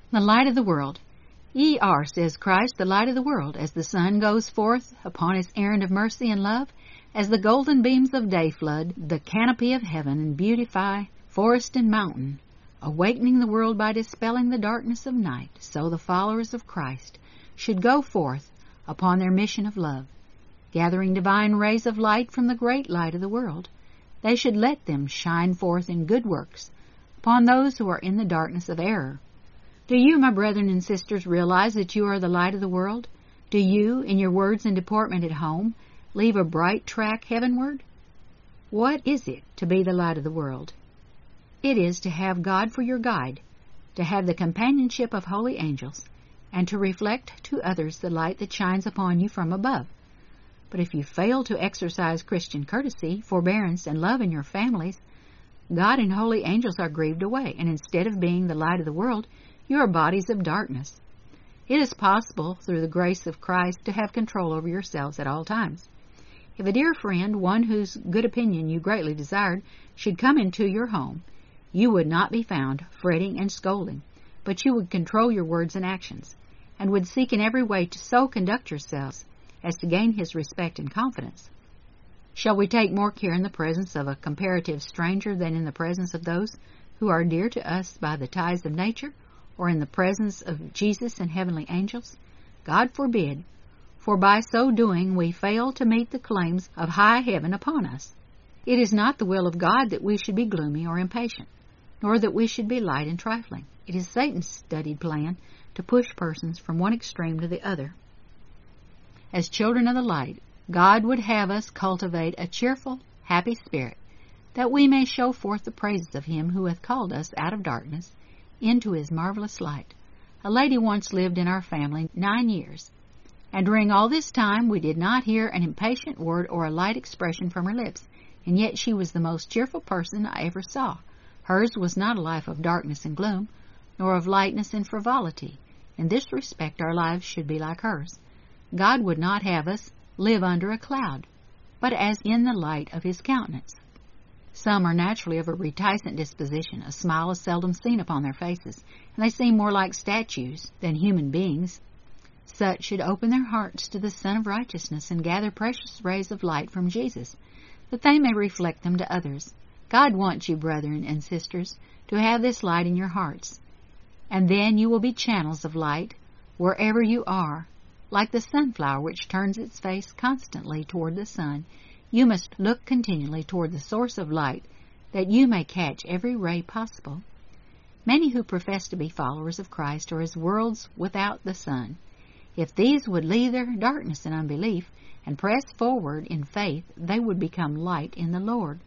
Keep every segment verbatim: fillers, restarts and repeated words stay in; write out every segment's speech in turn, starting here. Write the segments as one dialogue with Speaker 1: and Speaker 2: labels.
Speaker 1: The light of the world. Ye are, says Christ, the light of the world, as the sun goes forth upon its errand of mercy and love, as the golden beams of day flood the canopy of heaven and beautify forest and mountain, awakening the world by dispelling the darkness of night, so the followers of Christ should go forth upon their mission of love, gathering divine rays of light from the great light of the world. They should let them shine forth in good works upon those who are in the darkness of error. Do you, my brethren and sisters, realize that you are the light of the world? Do you, in your words and deportment at home, leave a bright track heavenward? What is it to be the light of the world? It is to have God for your guide, to have the companionship of holy angels, and to reflect to others the light that shines upon you from above. But if you fail to exercise Christian courtesy, forbearance, and love in your families, God and holy angels are grieved away, and instead of being the light of the world, you are bodies of darkness. It is possible, through the grace of Christ, to have control over yourselves at all times. If a dear friend, one whose good opinion you greatly desired, should come into your home, you would not be found fretting and scolding, but you would control your words and actions, and would seek in every way to so conduct yourselves as to gain his respect and confidence. Shall we take more care in the presence of a comparative stranger than in the presence of those who are dear to us by the ties of nature, or in the presence of Jesus and heavenly angels? God forbid, for by so doing we fail to meet the claims of high heaven upon us. It is not the will of God that we should be gloomy or impatient, nor that we should be light and trifling. It is Satan's studied plan to push persons from one extreme to the other. As children of the light, God would have us cultivate a cheerful, happy spirit, that we may show forth the praises of Him who hath called us out of darkness into His marvelous light. A lady once lived in our family nine years, and during all this time we did not hear an impatient word or a light expression from her lips, and yet she was the most cheerful person I ever saw. Hers was not a life of darkness and gloom, nor of lightness and frivolity. In this respect our lives should be like hers. God would not have us live under a cloud, but as in the light of His countenance. Some are naturally of a reticent disposition. A smile is seldom seen upon their faces, and they seem more like statues than human beings. Such should open their hearts to the Sun of Righteousness and gather precious rays of light from Jesus, that they may reflect them to others. God wants you, brethren and sisters, to have this light in your hearts, and then you will be channels of light wherever you are. Like the sunflower which turns its face constantly toward the sun, you must look continually toward the source of light, that you may catch every ray possible. Many who profess to be followers of Christ are as worlds without the sun. If these would leave their darkness and unbelief, and press forward in faith, they would become light in the Lord.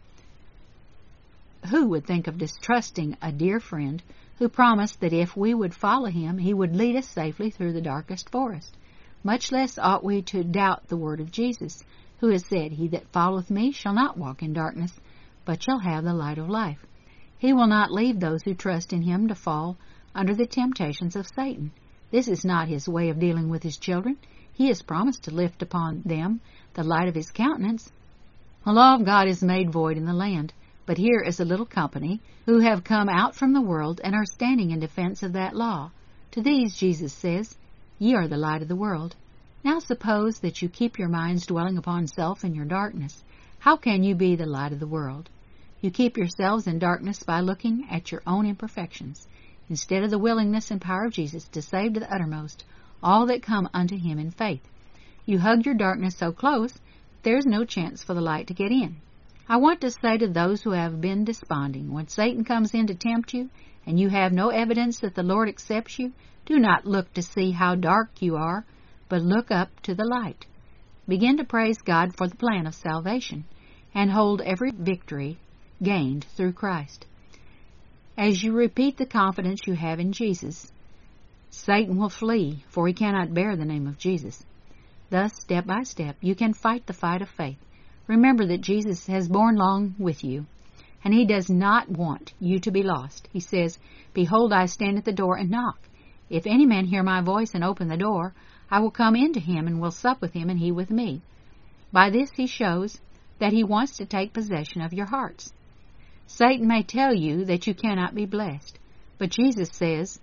Speaker 1: Who would think of distrusting a dear friend who promised that if we would follow Him, He would lead us safely through the darkest forest? Much less ought we to doubt the word of Jesus, who has said, He that followeth me shall not walk in darkness, but shall have the light of life. He will not leave those who trust in Him to fall under the temptations of Satan. This is not His way of dealing with His children. He has promised to lift upon them the light of His countenance. The law of God is made void in the land, but here is a little company who have come out from the world and are standing in defense of that law. To these Jesus says, Ye are the light of the world. Now suppose that you keep your minds dwelling upon self in your darkness. How can you be the light of the world? You keep yourselves in darkness by looking at your own imperfections, instead of the willingness and power of Jesus to save to the uttermost all that come unto Him in faith. You hug your darkness so close, there is no chance for the light to get in. I want to say to those who have been desponding, when Satan comes in to tempt you, and you have no evidence that the Lord accepts you, do not look to see how dark you are, but look up to the light. Begin to praise God for the plan of salvation, and hold every victory gained through Christ. As you repeat the confidence you have in Jesus, Satan will flee, for he cannot bear the name of Jesus. Thus, step by step, you can fight the fight of faith. Remember that Jesus has borne long with you, and He does not want you to be lost. He says, Behold, I stand at the door and knock. If any man hear my voice and open the door, I will come in to him and will sup with him and he with me. By this He shows that He wants to take possession of your hearts. Satan may tell you that you cannot be blessed, but Jesus says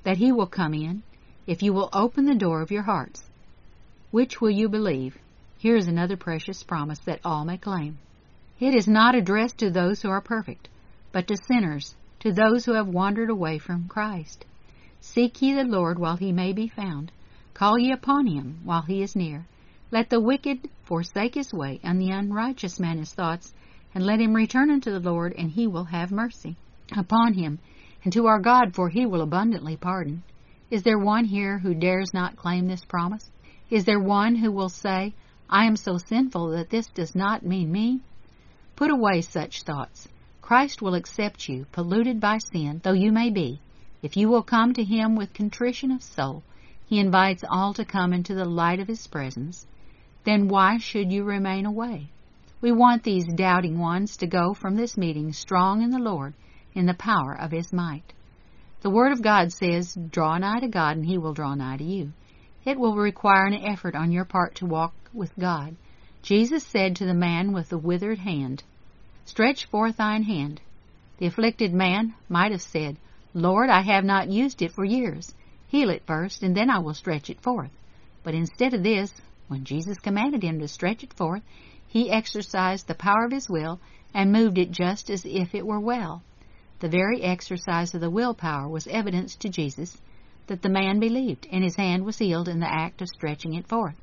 Speaker 1: that he will come in, if you will open the door of your hearts. Which will you believe? Here is another precious promise that all may claim. It is not addressed to those who are perfect, but to sinners, to those who have wandered away from Christ. Seek ye the Lord while he may be found. Call ye upon him while he is near. Let the wicked forsake his way, and the unrighteous man his thoughts, and let him return unto the Lord, and he will have mercy upon him, and to our God, for he will abundantly pardon. Is there one here who dares not claim this promise? Is there one who will say, I am so sinful that this does not mean me? Put away such thoughts. Christ will accept you, polluted by sin though you may be. If you will come to him with contrition of soul, he invites all to come into the light of his presence. Then why should you remain away? We want these doubting ones to go from this meeting strong in the Lord, in the power of his might. The Word of God says, draw nigh to God, and he will draw nigh to you. It will require an effort on your part to walk with God. Jesus said to the man with the withered hand, stretch forth thine hand. The afflicted man might have said, Lord, I have not used it for years. Heal it first, and then I will stretch it forth. But instead of this, when Jesus commanded him to stretch it forth, he exercised the power of his will and moved it just as if it were well. The very exercise of the willpower was evidence to Jesus that the man believed, and his hand was healed in the act of stretching it forth.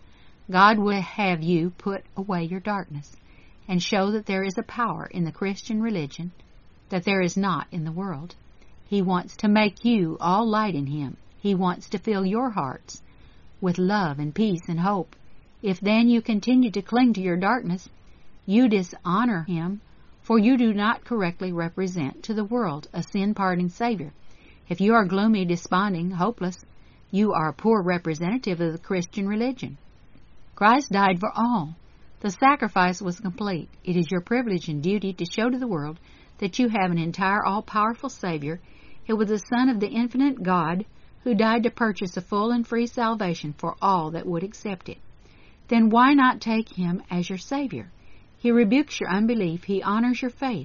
Speaker 1: God will have you put away your darkness and show that there is a power in the Christian religion that there is not in the world. He wants to make you all light in him. He wants to fill your hearts with love and peace and hope. If then you continue to cling to your darkness, you dishonor him, for you do not correctly represent to the world a sin-pardoning Savior. If you are gloomy, desponding, hopeless, you are a poor representative of the Christian religion. Christ died for all. The sacrifice was complete. It is your privilege and duty to show to the world that you have an entire, all-powerful Savior. It was the Son of the infinite God who died to purchase a full and free salvation for all that would accept it. Then why not take him as your Savior? He rebukes your unbelief. He honors your faith.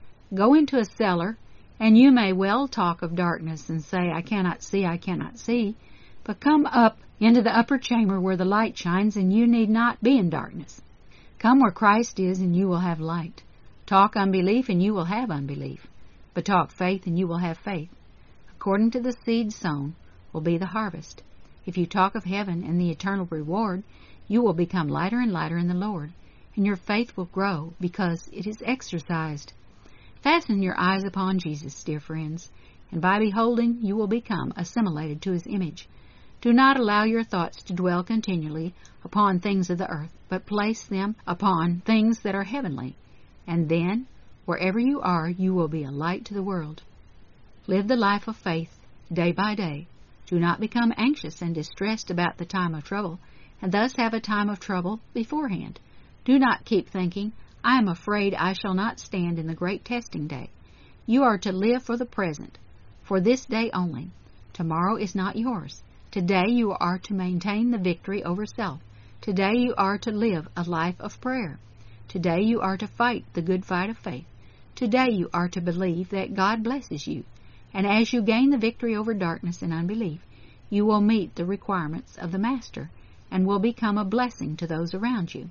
Speaker 1: Go into a cellar, and you may well talk of darkness and say, I cannot see, I cannot see. But come up into the upper chamber where the light shines, and you need not be in darkness. Come where Christ is, and you will have light. Talk unbelief, and you will have unbelief. But talk faith, and you will have faith. According to the seed sown will be the harvest. If you talk of heaven and the eternal reward, you will become lighter and lighter in the Lord, and your faith will grow because it is exercised. Fasten your eyes upon Jesus, dear friends, and by beholding you will become assimilated to his image. Do not allow your thoughts to dwell continually upon things of the earth, but place them upon things that are heavenly, and then, wherever you are, you will be a light to the world. Live the life of faith day by day. Do not become anxious and distressed about the time of trouble, and thus have a time of trouble beforehand. Do not keep thinking, I am afraid I shall not stand in the great testing day. You are to live for the present, for this day only. Tomorrow is not yours. Today you are to maintain the victory over self. Today you are to live a life of prayer. Today you are to fight the good fight of faith. Today you are to believe that God blesses you. And as you gain the victory over darkness and unbelief, you will meet the requirements of the Master and will become a blessing to those around you.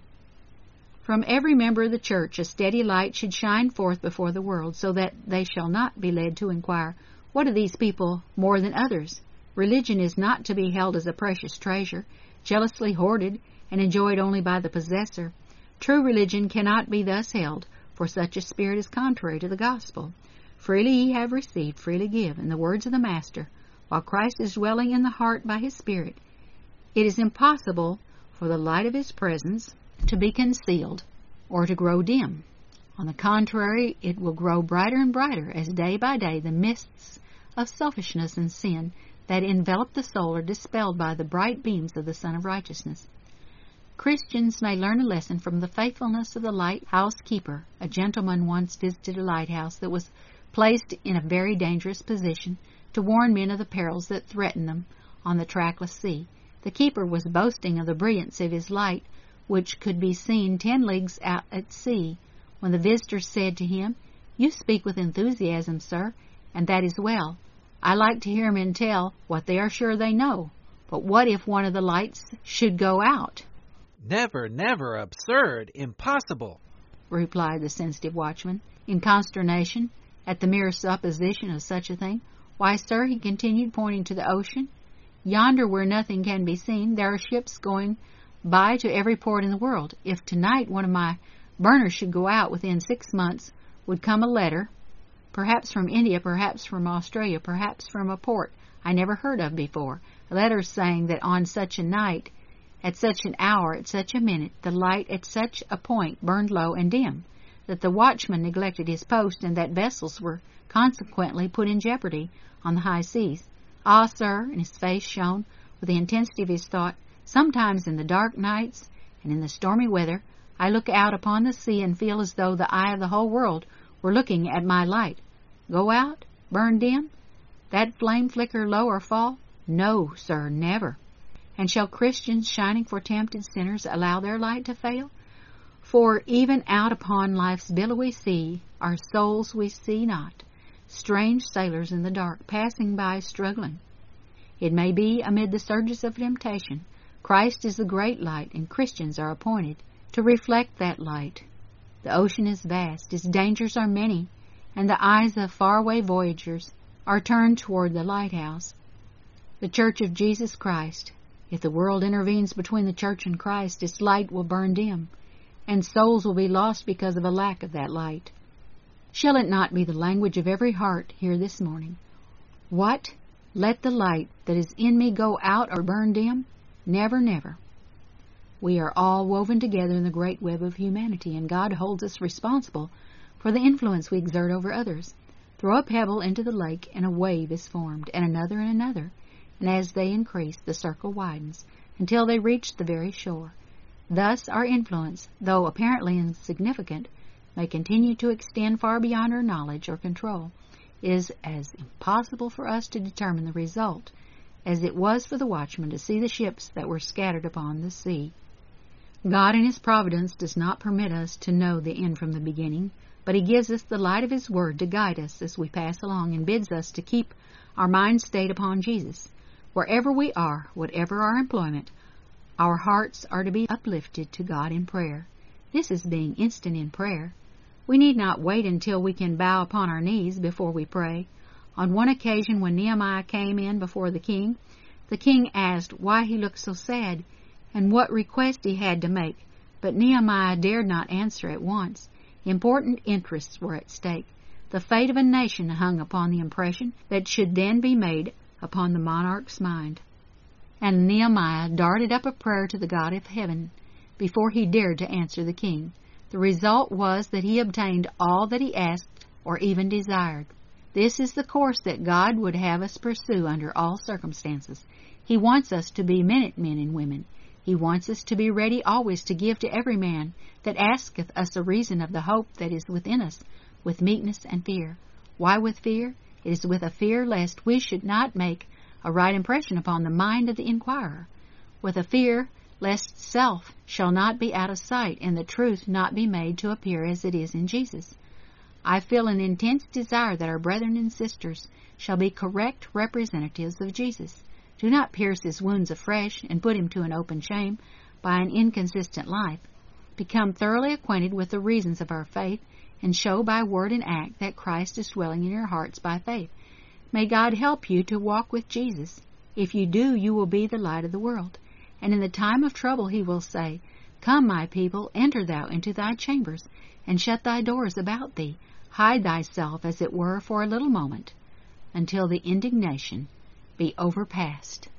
Speaker 1: From every member of the church a steady light should shine forth before the world, so that they shall not be led to inquire, what are these people more than others? Religion is not to be held as a precious treasure, jealously hoarded and enjoyed only by the possessor. True religion cannot be thus held, for such a spirit is contrary to the gospel. Freely ye have received, freely give, in the words of the Master, while Christ is dwelling in the heart by his Spirit. It is impossible for the light of his presence to be concealed or to grow dim. On the contrary, it will grow brighter and brighter as day by day the mists of selfishness and sin that envelop the soul are dispelled by the bright beams of the Sun of Righteousness. Christians may learn a lesson from the faithfulness of the lighthouse keeper. A gentleman once visited a lighthouse that was placed in a very dangerous position to warn men of the perils that threatened them on the trackless sea. The keeper was boasting of the brilliance of his light, which could be seen ten leagues out at sea, when the visitor said to him, "You speak with enthusiasm, sir, and that is well. I like to hear men tell what they are sure they know. But what if one of the lights should go out?
Speaker 2: Never, never, absurd, impossible,
Speaker 1: replied the sensitive watchman, in consternation at the mere supposition of such a thing. Why, sir, he continued, pointing to the ocean, yonder where nothing can be seen, there are ships going by to every port in the world. If tonight one of my burners should go out, within six months would come a letter, perhaps from India, perhaps from Australia, perhaps from a port I never heard of before, a letter saying that on such a night, at such an hour, at such a minute, the light at such a point burned low and dim, that the watchman neglected his post, and that vessels were consequently put in jeopardy on the high seas. Ah, sir, and his face shone with the intensity of his thought, sometimes in the dark nights and in the stormy weather, I look out upon the sea and feel as though the eye of the whole world were looking at my light. Go out? Burn dim? That flame flicker low or fall? No, sir, never. And shall Christians shining for tempted sinners allow their light to fail? For even out upon life's billowy sea are souls we see not, strange sailors in the dark, passing by struggling. It may be amid the surges of temptation. Christ is the great light, and Christians are appointed to reflect that light. The ocean is vast, its dangers are many, and the eyes of faraway voyagers are turned toward the lighthouse, the Church of Jesus Christ. If the world intervenes between the Church and Christ, its light will burn dim, and souls will be lost because of a lack of that light. Shall it not be the language of every heart here this morning? What? Let the light that is in me go out or burn dim? Never, never. We are all woven together in the great web of humanity, and God holds us responsible for the influence we exert over others. Throw a pebble into the lake, and a wave is formed, and another and another, and as they increase, the circle widens, until they reach the very shore. Thus our influence, though apparently insignificant, may continue to extend far beyond our knowledge or control. It is as impossible for us to determine the result as it was for the watchman to see the ships that were scattered upon the sea. God in His providence does not permit us to know the end from the beginning, but He gives us the light of His Word to guide us as we pass along, and bids us to keep our mind stayed upon Jesus. Wherever we are, whatever our employment, our hearts are to be uplifted to God in prayer. This is being instant in prayer. We need not wait until we can bow upon our knees before we pray. On one occasion, when Nehemiah came in before the king, the king asked why he looked so sad and what request he had to make, but Nehemiah dared not answer at once. Important interests were at stake. The fate of a nation hung upon the impression that should then be made upon the monarch's mind. And Nehemiah darted up a prayer to the God of heaven before he dared to answer the king. The result was that he obtained all that he asked or even desired. This is the course that God would have us pursue under all circumstances. He wants us to be minute men and women. He wants us to be ready always to give to every man that asketh us a reason of the hope that is within us, with meekness and fear. Why with fear? It is with a fear lest we should not make a right impression upon the mind of the inquirer, with a fear lest self shall not be out of sight and the truth not be made to appear as it is in Jesus. I feel an intense desire that our brethren and sisters shall be correct representatives of Jesus. Do not pierce His wounds afresh and put Him to an open shame by an inconsistent life. Become thoroughly acquainted with the reasons of our faith, and show by word and act that Christ is dwelling in your hearts by faith. May God help you to walk with Jesus. If you do, you will be the light of the world. And in the time of trouble He will say, Come, my people, enter thou into thy chambers, and shut thy doors about thee. Hide thyself, as it were, for a little moment, until the indignation be overpast.